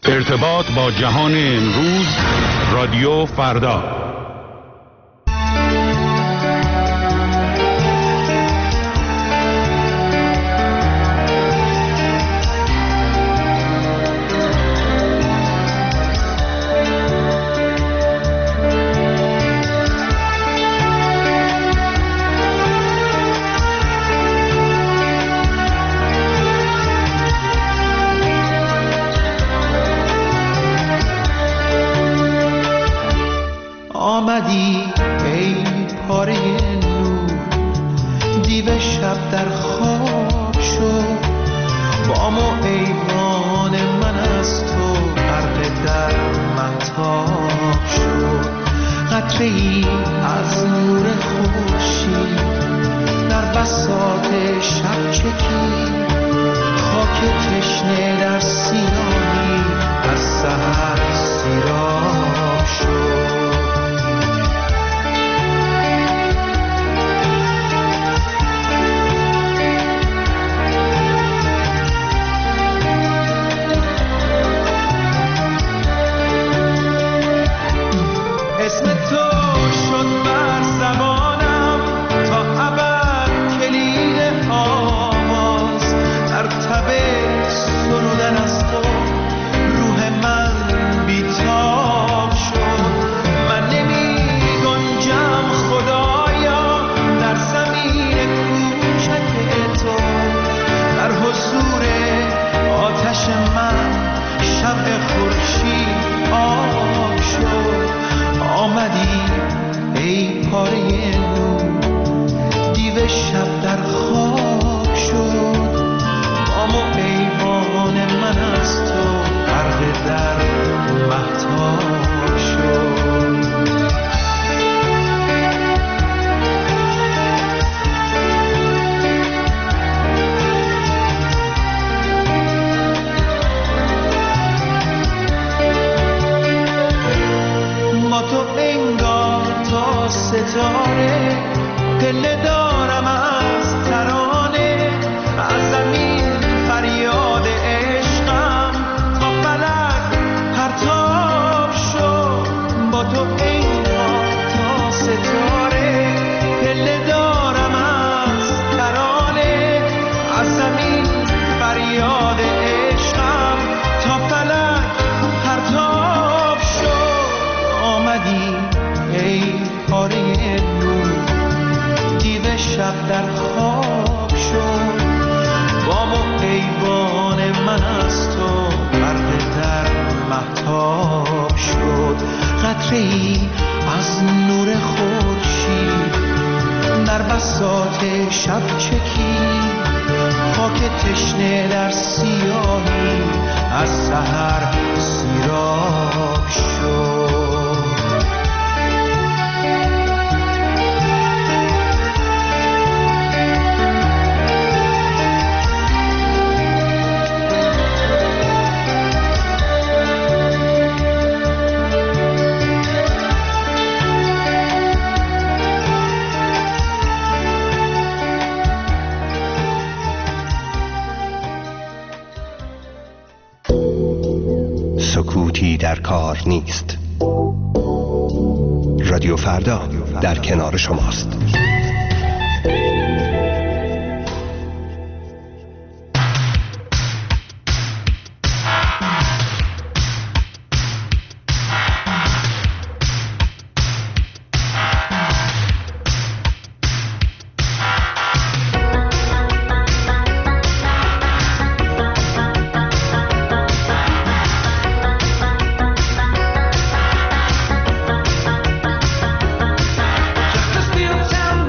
ارتباط با جهان امروز، رادیو فردا. آمدی ای پاره نور، دیو شب در خواب شد. بام و ایوان من از تو غرق در مهتاب شد. قطره ای از نور خورشید در بساط شب چکید. خاک تشنه در سیاهی از سحر سیراب شد. اسم تو شد بر زبانم تا ابد کلید آواز. در تب سرودن از تو روح من بیتاب شد. من نمی گنجم خدایا در زمین کوچک تو. در حضور آتش من شمع خورشید آب شد. آمدی ای پاره نور، دیو شب در خواب شد. بام و ایوان من از تو غرق در مهتاب شد. با تو انگار تا ستاره دل دارم از ترانه. از زمین فریاد عشقم تا فلک پرتاب شد. با تو انگار تا ستاره دل دارم از ترانه. از زمین فریاد عشقم تا فلک پرتاب شد. آمدی ای پاره نور، دیو شب در خواب شد. بام و ایوان من از تو غرق در مهتاب شد. قطره ای از نور خورشید در بساط شب چکید. خاک تشنه در سیاهی از سحر سیراب شد. سکوتی در کار نیست. رادیو فردا در کنار شماست. Town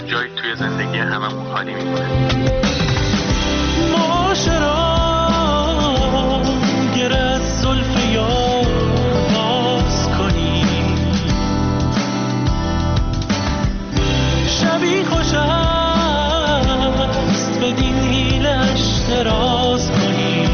جایی توی زندگی هممون خالی میمونه. معاشرا گر از زلف یار باز کنی، شبی خوش است به دیلش دراز کنی.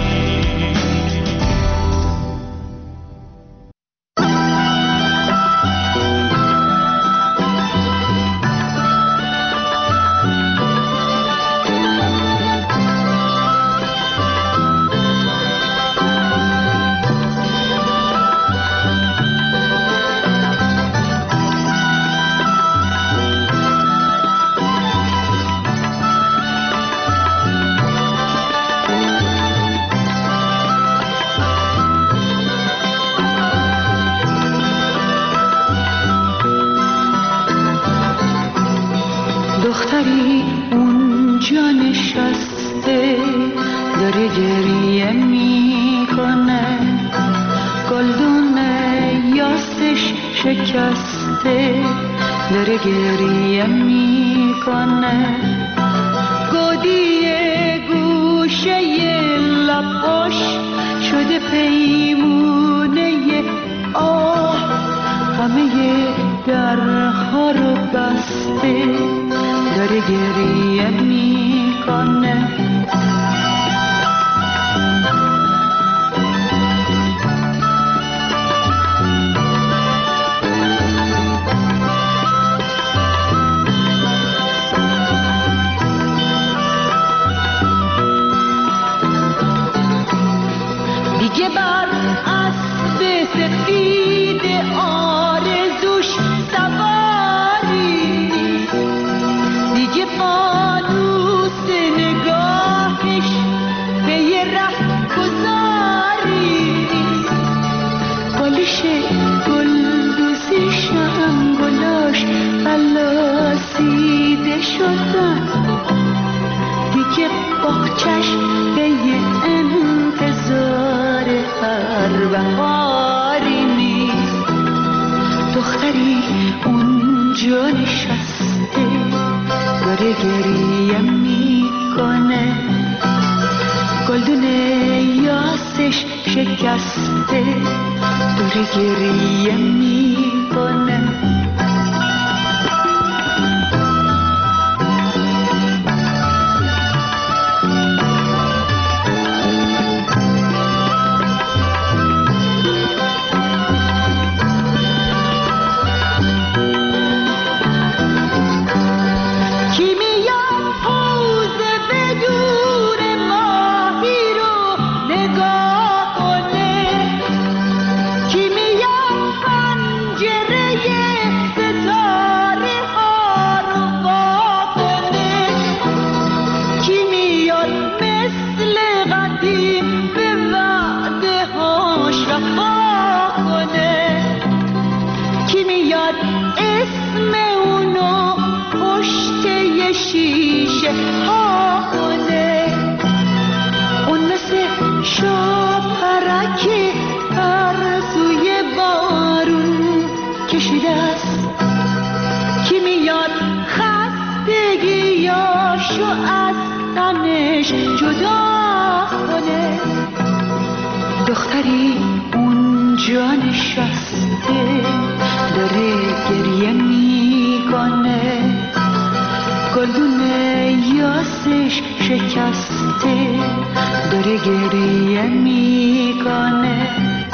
دختری اونجا نشسته داره گریه میکنه، گلدون یاسش شکسته داره گریه میکنه، گودی گوشه لباش شده پیمونه آه، همه درها رو بسته داره گریه میکنه. دیگه بر اسب سفید آرزوش سواری، دیگه فانوس نگاهش به یه ره گذاری، بالش گلدوزیش هم گلاش بلاسیده شدن، دیگه باغچش به یه انتظار هر بهاری نیست. دختری اونجا نشسته داره گریه میکنه، گلدون یاسش شکسته داره گریه میکنه. دختری اونجا نشسته داره گریه میکنه، گلدون یاسش شکسته داره گریه میکنه.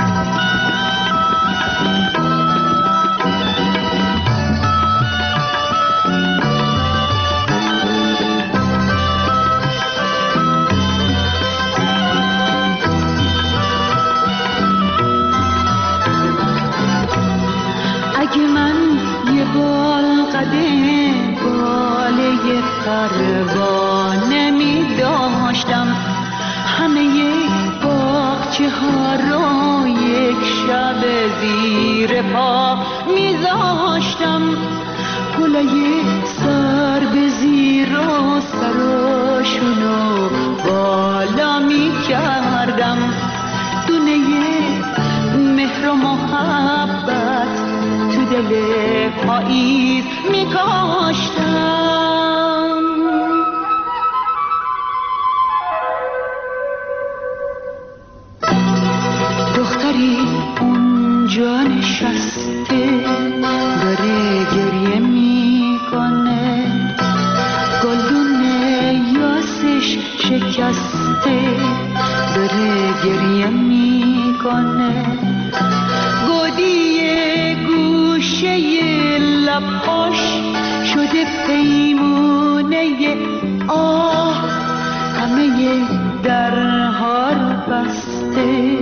اگه من یه بال قده باله پروانه می داشتم، همه باغچه ها رو یک شب زیر پا می زاشتم، گلای سر به زیر و سراشونو بالا می کردم، دونه مهر و محبت تو دل پاییز می کاشتم. بسته داره گریه میکنه، گودی گوشه لبهاش شده پیمونه آه، همه درها رو بسته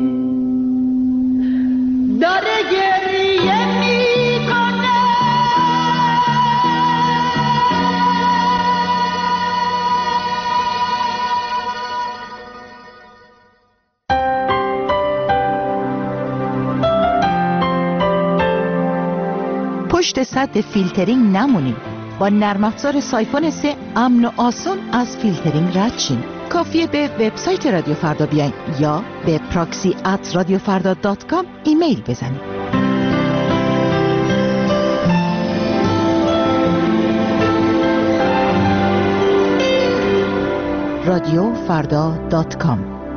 داره گریه میکنه. پشت سد فیلترینگ نمونید. با نرم افزار سایفون 3 امن و آسان از فیلترینگ رد شین. کافیه به وبسایت رادیو فردا بیاین یا به proxy@radiofarda.com ایمیل بزنید. radiofarda.com.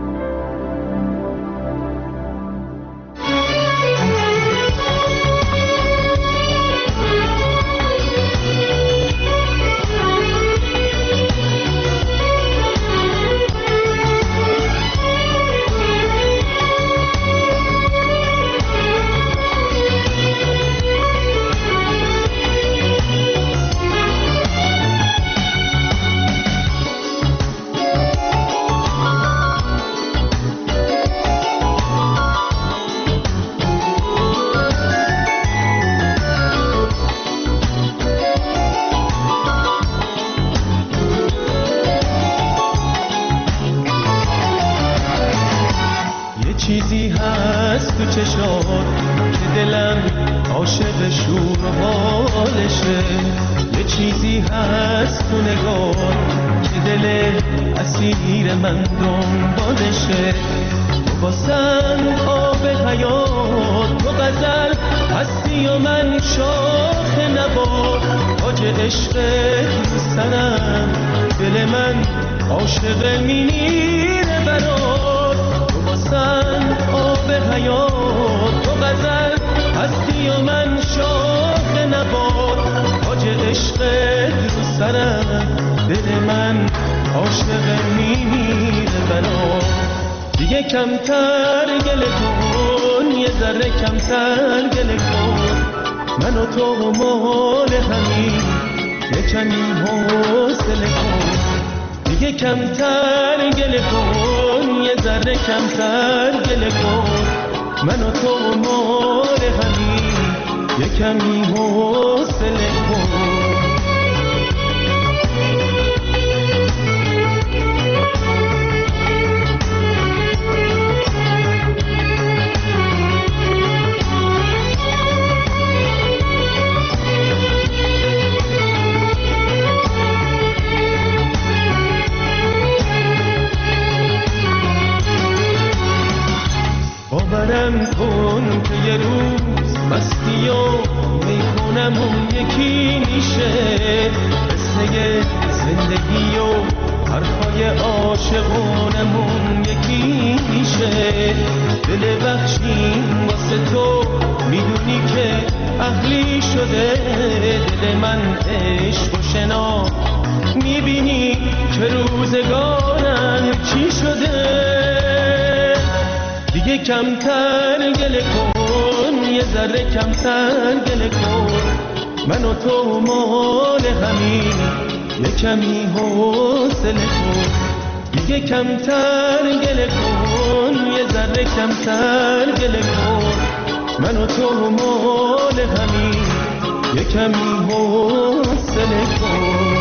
چیزی هست تو چشات که دلم عاشق شور و حالشه، یه چیزی هست تو نگاه که دل اسیر من دنبالشه. تو واسم آب حیات، تو غزل هستی و من شاخ نبات، تاج عشق تو سرم، دل من عاشق میمیره برات. واسن آب حیات، تو غزل هستی و من شاخ نبات، تاج عشق رو سرم، دل من عاشق میمیره برات. دیگه کمتر گله کن، یه ذره کمتر گله کن، من و تو مال همین، یه کمی حوصله کن. دیگه کمتر گله کن، یه ذره کمتر گله کن، من و تو مال همین، یه کمی حوصله کن. باورم کن که یه روز مستی و میخونم اون یکی میشه، قصه زندگی و حرفای عاشقونمون یکی میشه. دل بخشیم واسه تو میدونی که اهلی شده، دل من عشق و شنا میبینی که روزگارم چی شده. دیگه کمتر گله کن، یه ذره کمتر گله کن، من و تو مال همین، یه کمی حوصله کن. دیگه کمتر گله کن، یه ذره کمتر گله کن، من و تو مال همین، یه کمی حوصله کن.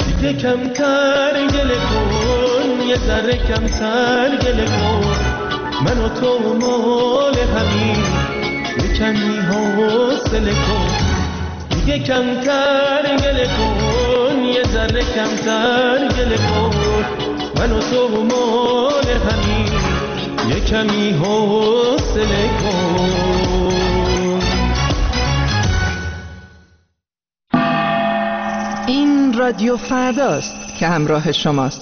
کمتر گله کن، یه ذره کمتر گله کن، من و تو مال همین، یه کمی حوصله کن، دیگه کمتر گله کن، یه ذره کمتر گله کن، من و تو مال همین، یه کمی حوصله کن. این رادیو فرداست که همراه شماست.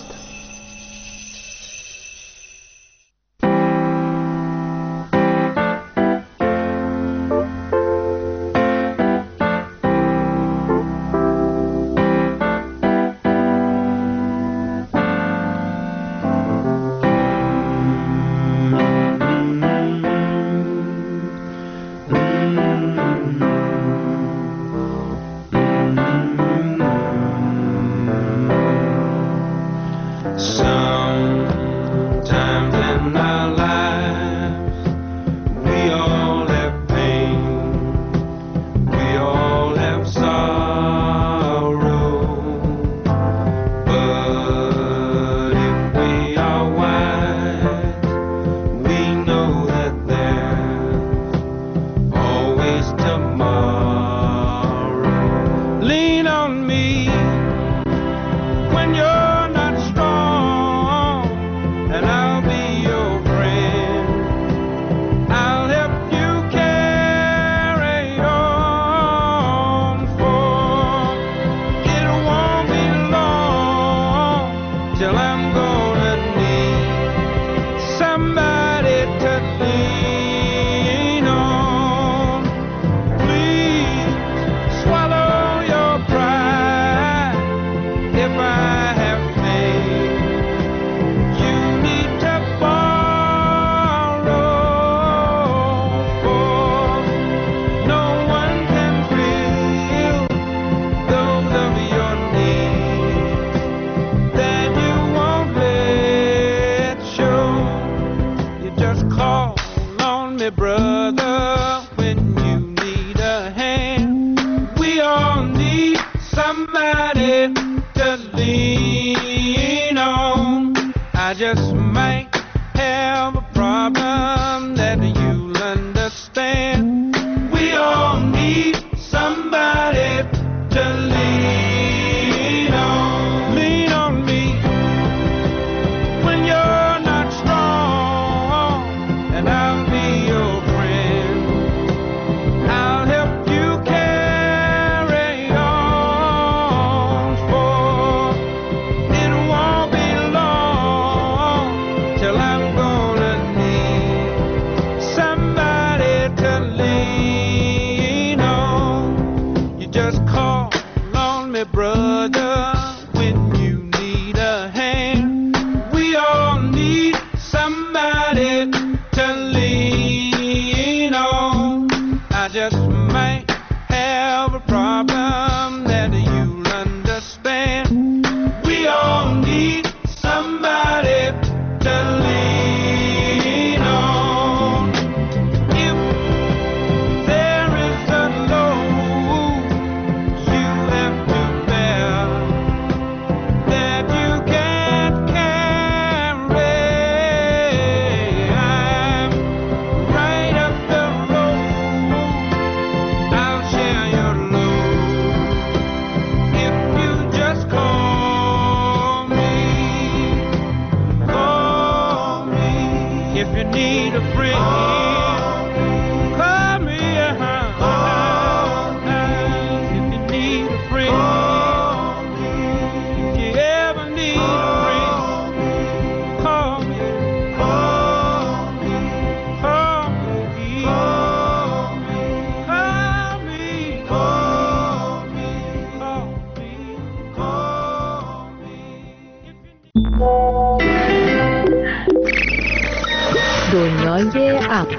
دنیای اپ.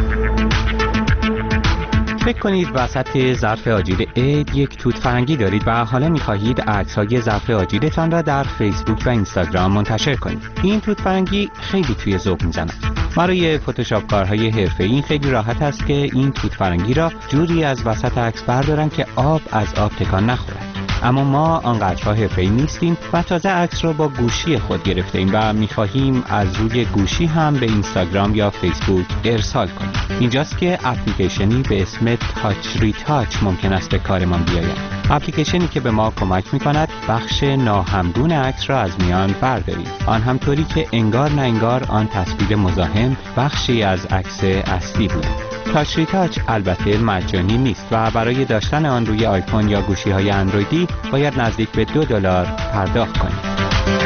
فکر کنید وسط ظرف آجیل عید یک توت فرنگی دارید و حالا می‌خواهید عکس‌های ظرف آجیلتان را در فیسبوک و اینستاگرام منتشر کنید. این توت فرنگی خیلی توی ذوق می‌زند. برای فتوشاپ کارهای حرفه‌ای این خیلی راحت است که این توت فرنگی را جوری از وسط عکس بردارن که آب از آب تکان نخورد. اما ما آنقدرها حرفه‌ای نیستیم و تازه عکس رو با گوشی خود گرفتیم و می‌خواهیم از روی گوشی هم به اینستاگرام یا فیسبوک ارسال کنیم. اینجاست که اپلیکیشنی به اسم تاچ ریتاچ ممکن است به کارمان بیاید. اپلیکیشنی که به ما کمک می‌کند بخش ناهمگون عکس را از میان برداریم. آن هم طوری که انگار نه انگار آن تصویر مزاحم بخشی از عکس اصلی بود. تاچ ریتاچ البته مجانی نیست و برای داشتن آن روی آیفون یا گوشی‌های اندرویدی باید نزدیک به $2 پرداخت کنید.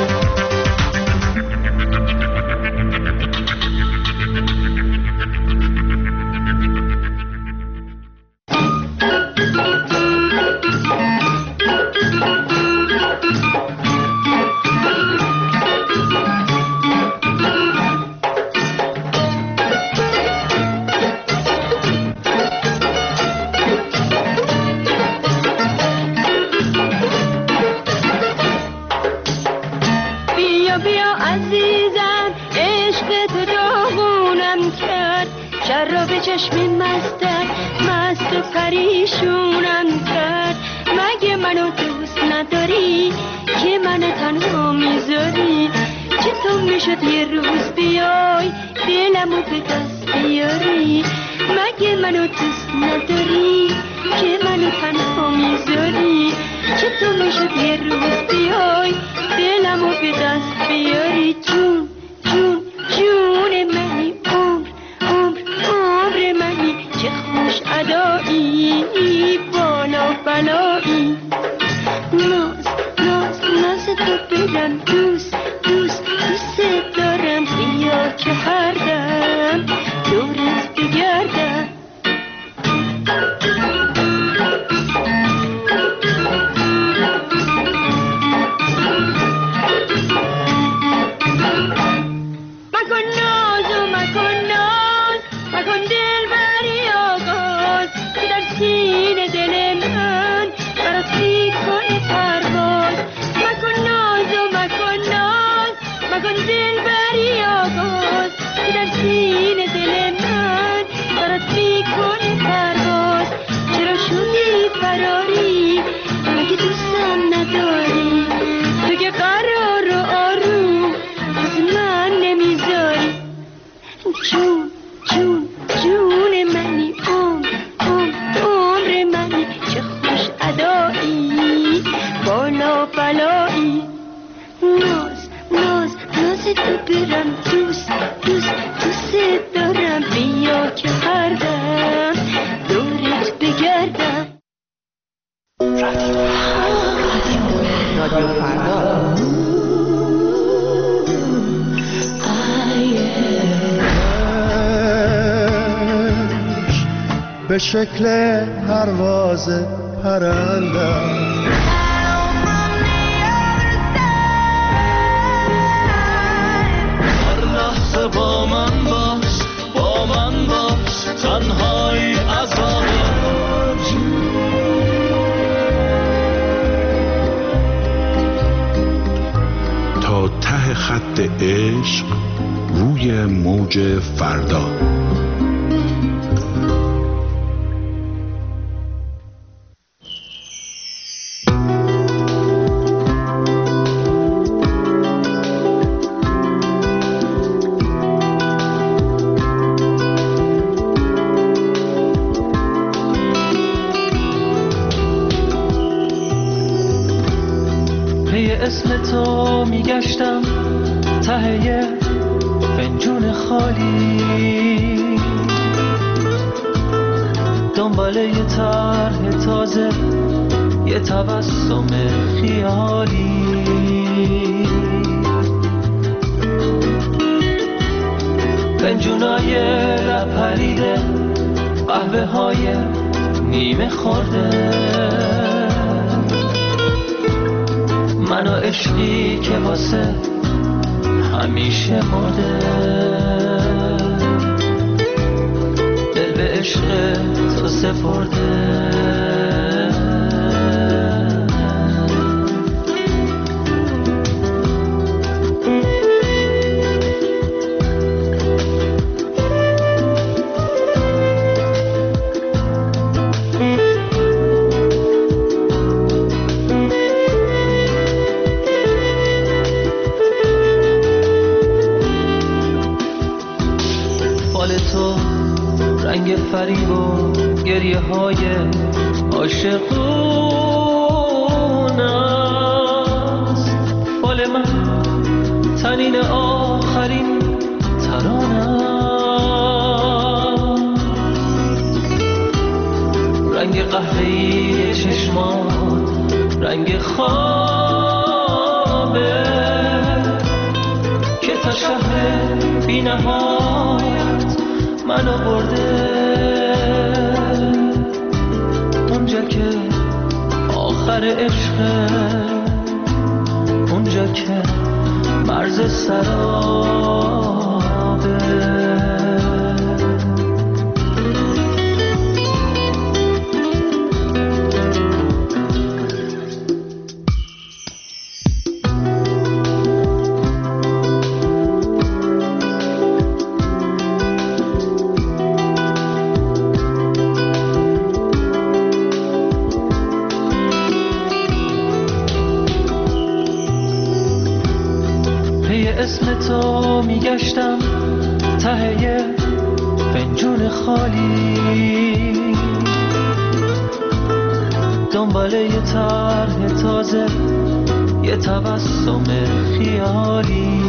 به شکل پرواز پرنده هر لحظه با من باش تنهایی عذابه تا ته خط عشق روی موج فردا. اسم تو میگشتم ته فنجون خالی دنبال یه طرح تازه یه تبسم خیالی فنجونای لب پریده قهوه های نیمه خورده من و عشقی که واسه همیشه مرده دل به عشق تو سپرده تو رنگ فریب و گریه های عاشقون است. فال من تنین آخرین ترانم، رنگ قهوه‌ای چشمان رنگ خوابه که تا شهر بی نهایت منو برده، اونجا که آخر عشقه، اونجا که مرز سرابه. اسم تو میگشتم ته یه فنجون خالی، دنبال یه طرح تازه، یه تبسم خیالی.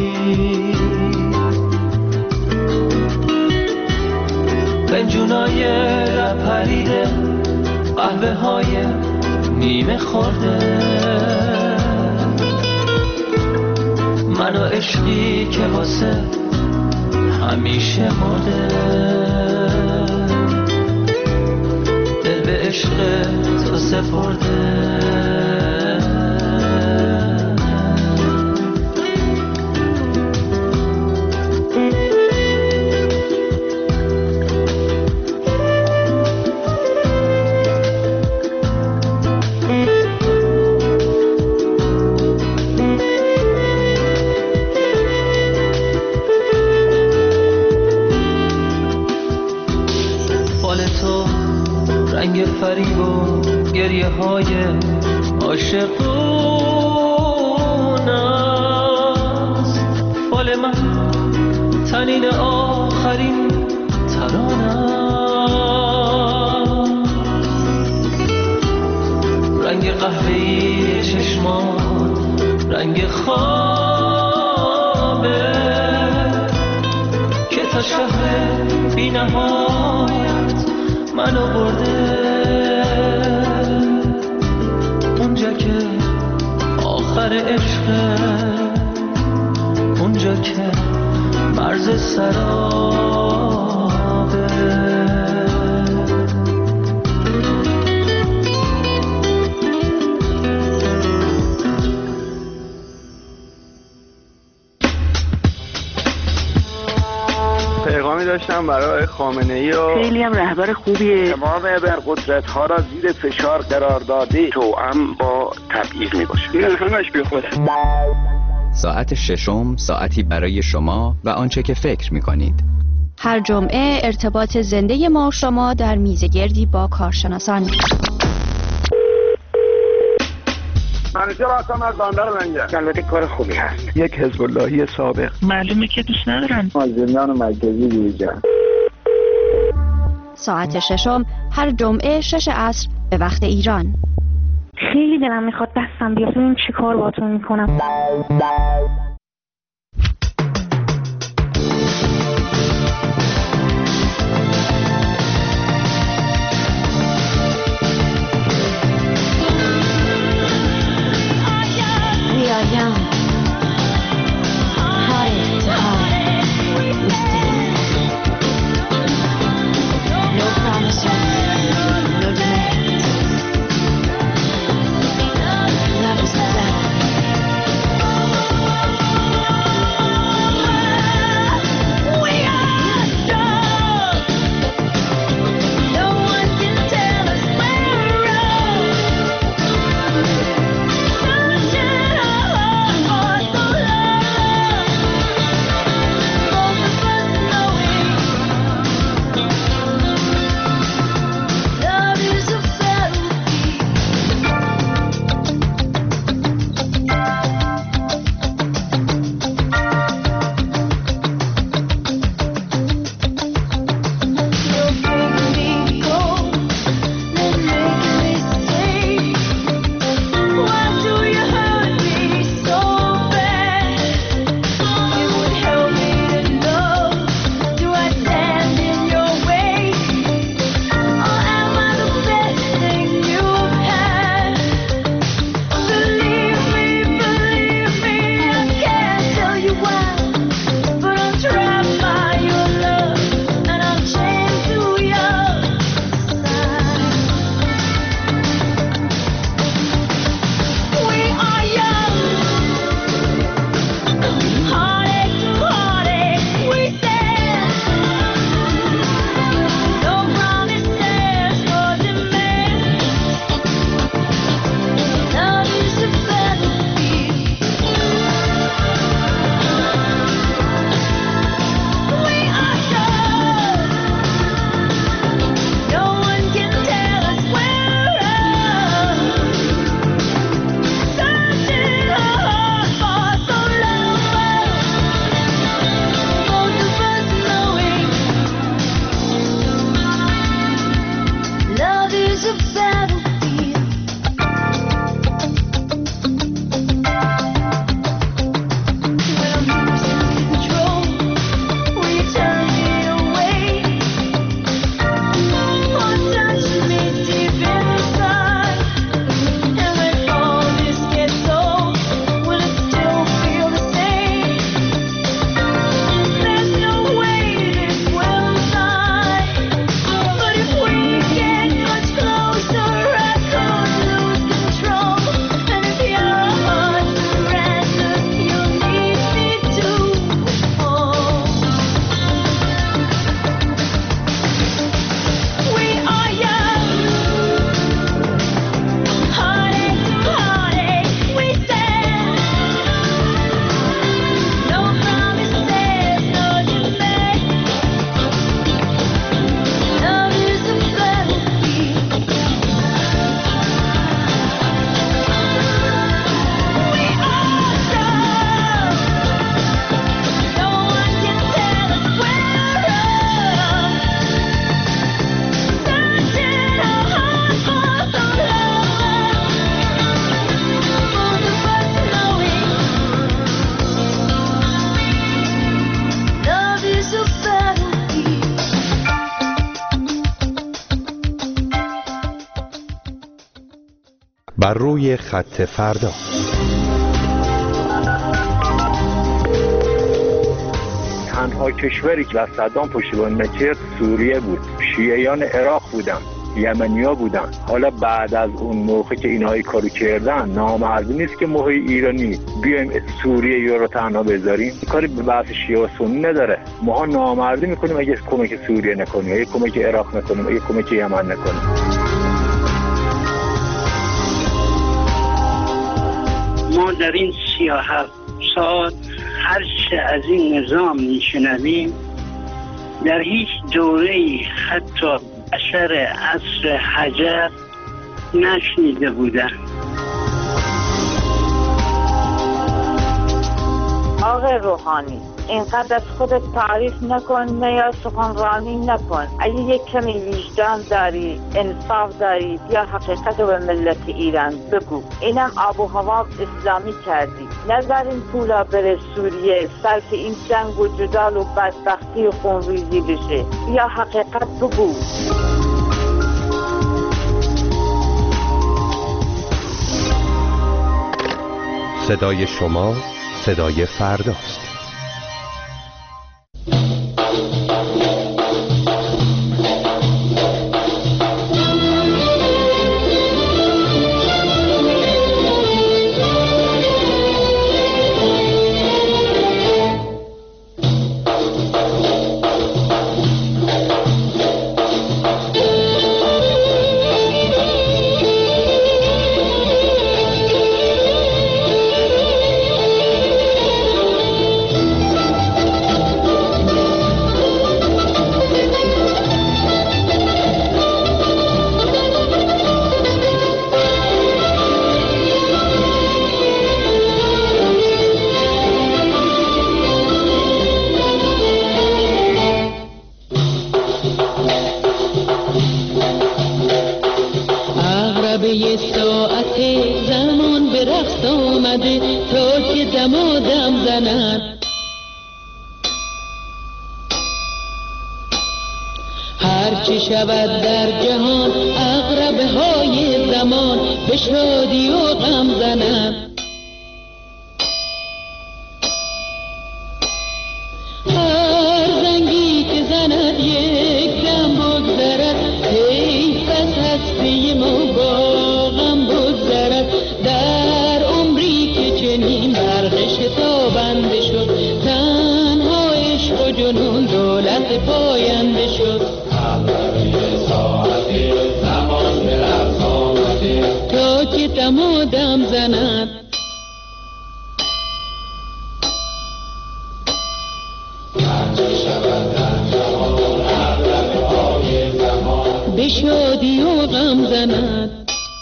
فنجونای رپریده، قهوه های نیمه خورده، من و عشقی که واسه همیشه مرده، دل به عشق تو سپرده. رنگ فریب و گریه های عاشقون است. فال من تنین آخرین ترانم، رنگ قهوه‌ای چشمان رنگ خوابه که تا شهر بی نهایت منو برده، اونجا که آخر عشقه، اونجا که مرز سرابه. پیغامی داشتم برای خامنه‌ای و خیلی هم رهبر خوبیه. تمام ابرقدرت‌ها را زیر فشار قرار داده، توأم با تبعیض میباشه. این همش بیخوده. ساعت ششم، ساعتی برای شما و آنچه که فکر میکنید. هر جمعه ارتباط زنده ما شما در میزگردی با کارشناسان. منیجر هستم از بندر لنگر. البته کار خوبی هست. یک حزب اللهی سابق. معلومه که دوست ندارن. از زندان مرکزی بیرون. ساعت ششم هر جمعه 6 عصر به وقت ایران. خیلی دلم میخواد دستم بیاد ببینم چی کار باهاتون میکنم. بر روی خط فردا. تنها کشوری که از صدام پشتیبانی نکرد سوریه بود. شیعیان عراق بودن، یمنیا بودن. حالا بعد از اون موقع که اینها کارو کردن، نامرئی نیست که ما ایرانی بیایم سوریه رو تنها بذاریم. کاری به بحث شیعه و سنی نداره. ما نامردی میکنیم اگه کمک سوریه نکنیم، اگه کمک عراق نکنیم، اگه کمک یمن نکنیم. ما در این 37 سال هر چه از این نظام میشنویم در هیچ دوره‌ای حتی اثر عصر حجر نشنیده بودن. آقای روحانی، اینقدر از خودت تعریف نکن، نه یا سخنرانی نکن. اگه یک کمی وجدان داری، انصاف داری، یا حقیقت رو به ملت ایران بگو. اینم آب و هوا اسلامی کردی. نذارین پولا بره سوریه، صرف این جنگ و جدال و بدبختی و خونریزی بشه. یا حقیقت بگو. صدای شما صدای فرداست. شود در جهان عقربه های زمان به شادی و غم زنند. هر زنگی که زند یک دم بگذرد، حیف از هستی ما با غم بگذرد. در عمری که چنین برق شتابنده شد، تنها عشق و جنون دولت پاینده شد. تا که دم و دم زند، به شادی و غم زند.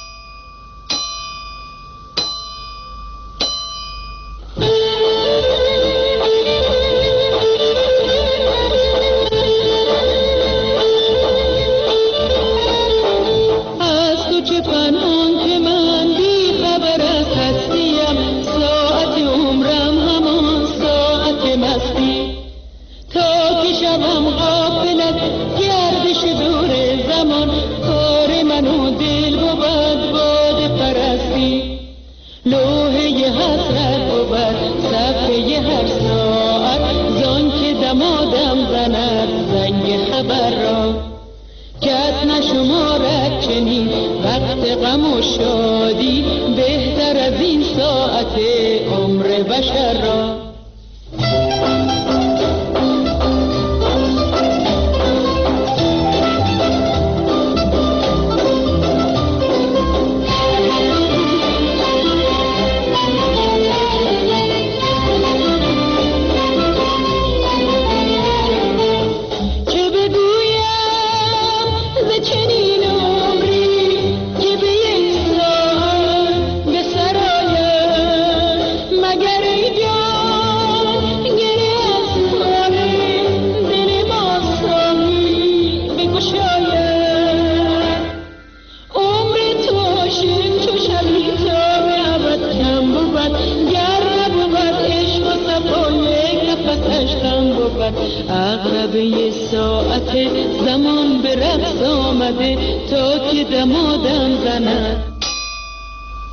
عقربه ساعت زمان به رقص آمده تا که دم و دم زند.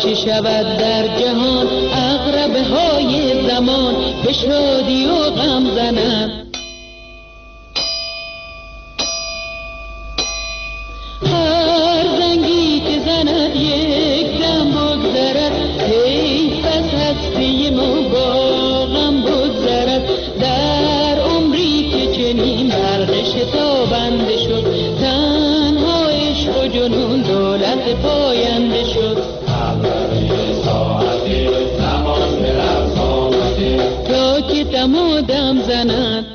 چه شود در جهان عقربه های زمان به شادی و غم زنند. هر زنگی که زند یک دم بگذرد، حیف از هستی ما با غم بگذرد. در عمری که چنین برق شتابنده شد، تنها عشق و جنون دولت پاینده شد. تا که دم و دم زند.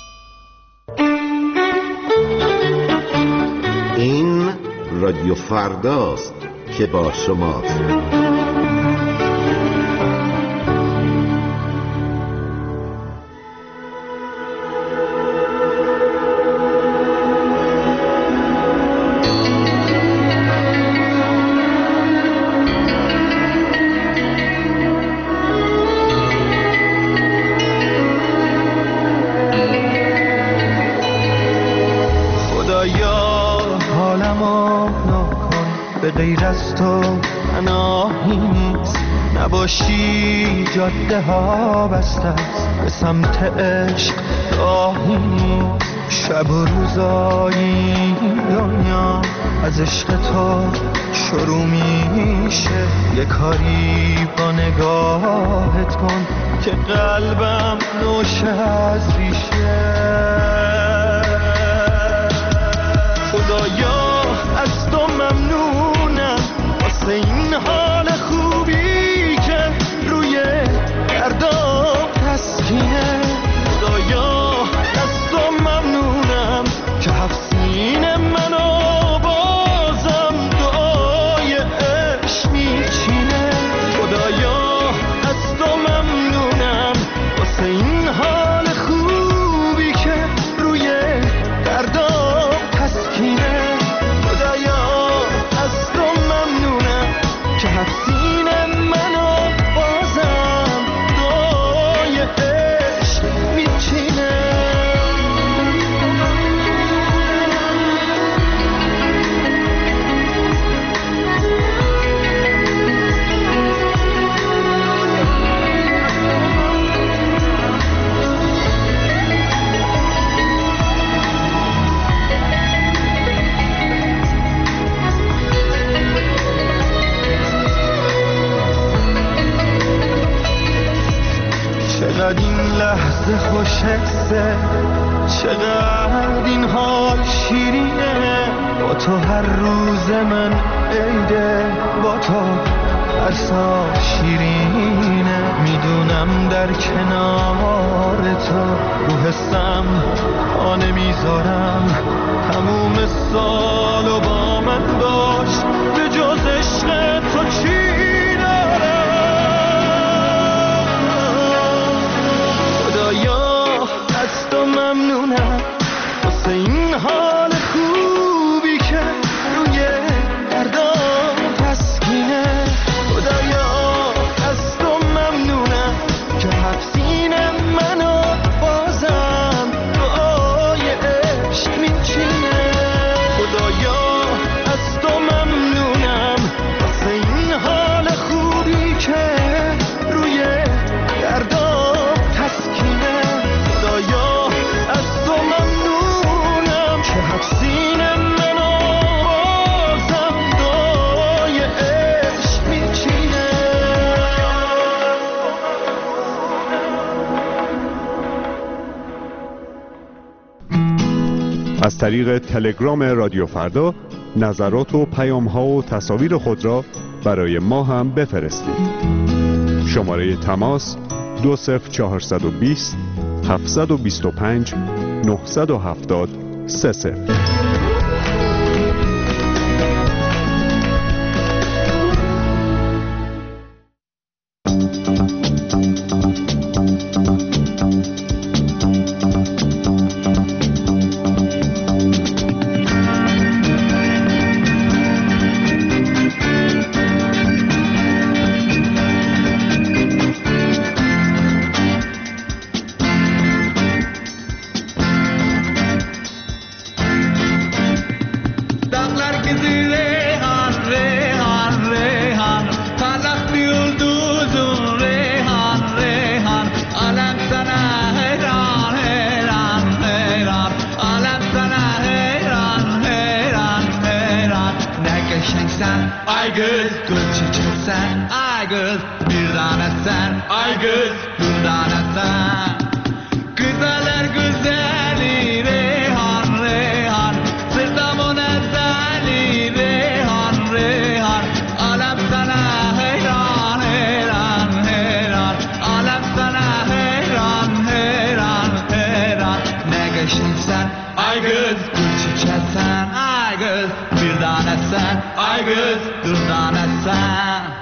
این رادیو فرداست که با شماست. غیر از تو پناهی نیست، نباشی جاده ها بسته است، به سمت عشق راهی نیست. شب و روزایی دنیا از عشق تو شروع میشه. یه کاری با نگاهت کن که قلبم نوشه از ریشه. خدایا از تو ممنونم واسه این حال خوبی که روی دردام تسکینه. خدایا از تو ممنونم که هفت سین منو بازم دعای عشق میچینه. خدایا از تو ممنونم واسه این حال خوبی که روی دردام تسکینه. چقدر این لحظه خوشحسه، چقدر این حال شیرینه. با تو هر روز من عیده، با تو هر سال شیرینه. میدونم در کنار تو رو حسم پا نمیذارم. تموم سالو با من داشت، به جز عشق تو چی از تو ممنونم واسه این حال خوبی که روی دردام تسکینه. خدایا از تو ممنونم که حفظین منو بازم دعای عشق میچینه. خدایا از تو ممنونم واسه این حال خوبی که روی دردام تسکینه. خدایا از تو ممنونم که حفظین منو بازم دعای عشق میچینه. از طریق تلگرام رادیو فردا نظرات و پیام‌ها و تصاویر خود را برای ما هم بفرستید. شماره تماس 20420 725 970 30. Aygız gül çiçek sen, aygız bir tane sen, aygız bir tane sen. Güzeller güzeli Reyhan Reyhan, sırtımın ezeli Reyhan Reyhan. Alem sana heyran heyran heyran, alem sana heyran heyran heyran. Ne geçtin sen, aygız gül çiçek sen, aygız bir tane sen, aygız bir tane sen.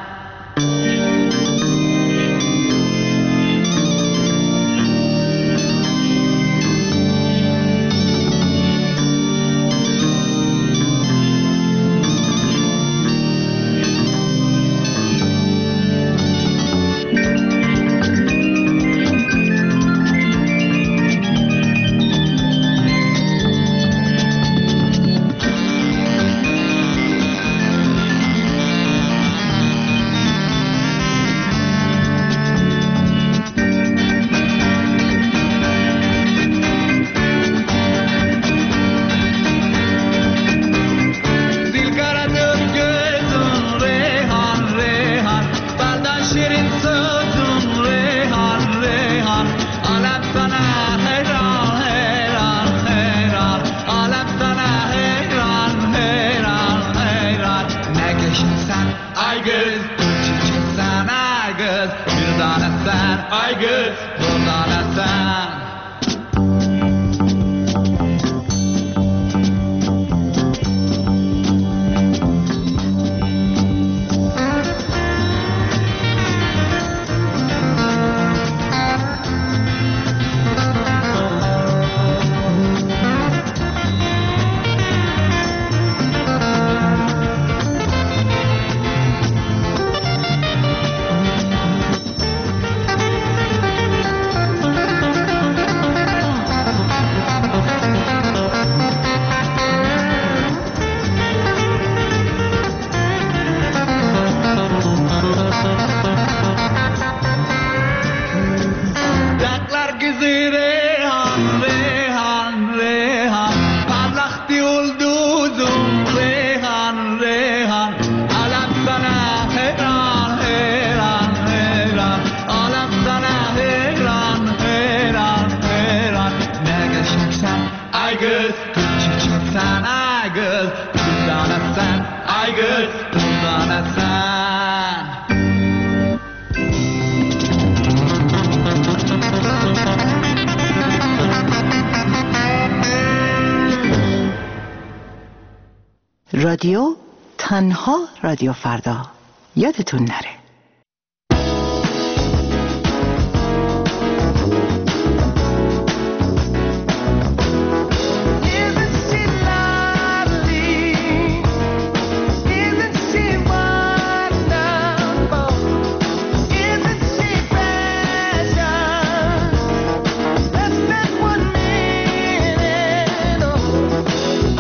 رادیو تنها رادیو فردا، یادتون نره.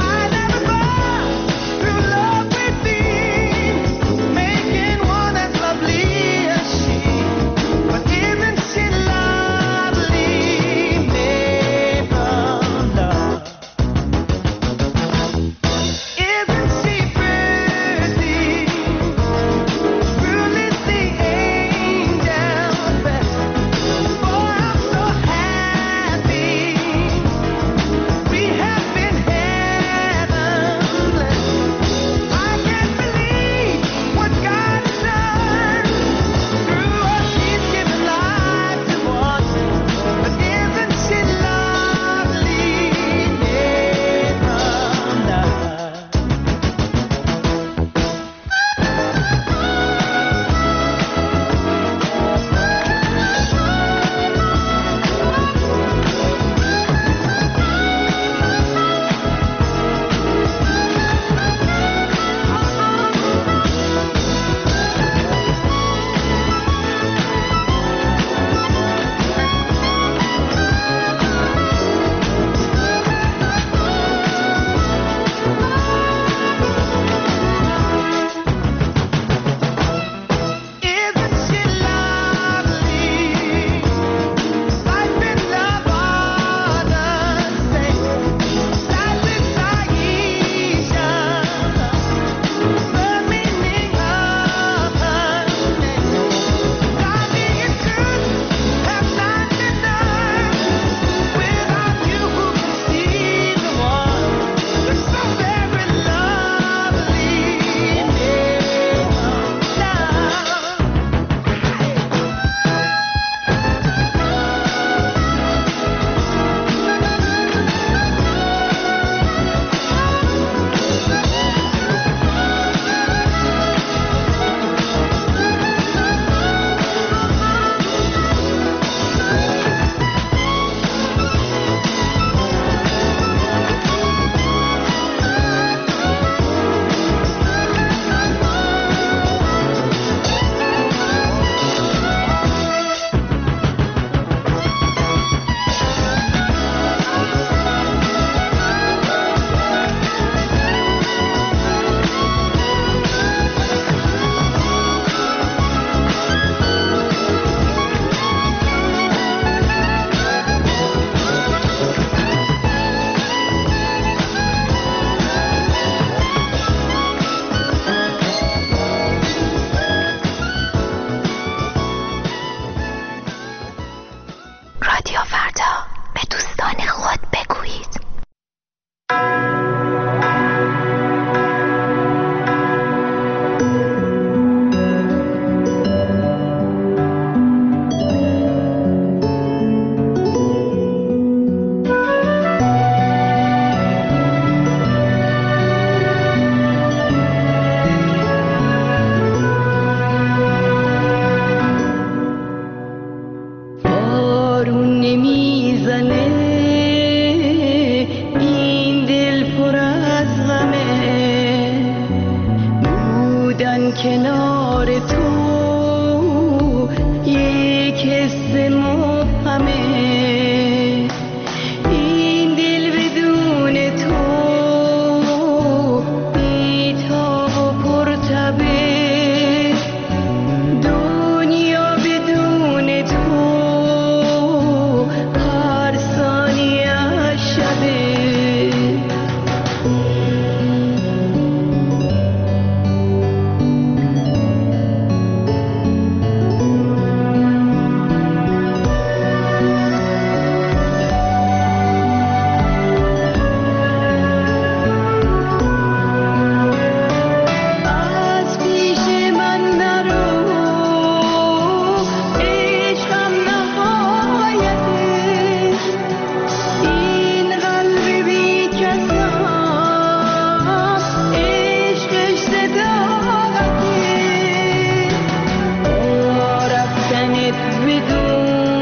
Making one that's رادیو فردا، به دوستان خود بگویید. بدون